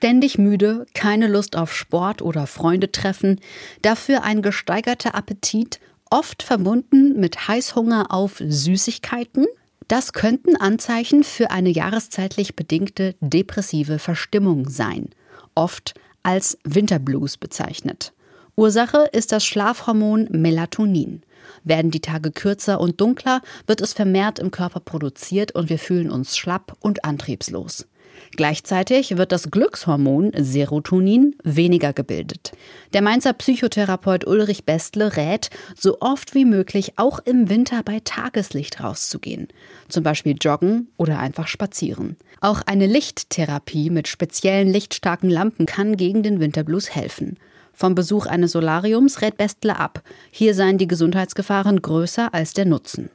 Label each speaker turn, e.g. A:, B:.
A: Ständig müde, keine Lust auf Sport oder Freunde treffen, dafür ein gesteigerter Appetit, oft verbunden mit Heißhunger auf Süßigkeiten? Das könnten Anzeichen für eine jahreszeitlich bedingte depressive Verstimmung sein, oft als Winterblues bezeichnet. Ursache ist das Schlafhormon Melatonin. Werden die Tage kürzer und dunkler, wird es vermehrt im Körper produziert und wir fühlen uns schlapp und antriebslos. Gleichzeitig wird das Glückshormon Serotonin weniger gebildet. Der Mainzer Psychotherapeut Ulrich Bestle rät, so oft wie möglich auch im Winter bei Tageslicht rauszugehen. Zum Beispiel joggen oder einfach spazieren. Auch eine Lichttherapie mit speziellen lichtstarken Lampen kann gegen den Winterblues helfen. Vom Besuch eines Solariums rät Bestle ab. Hier seien die Gesundheitsgefahren größer als der Nutzen.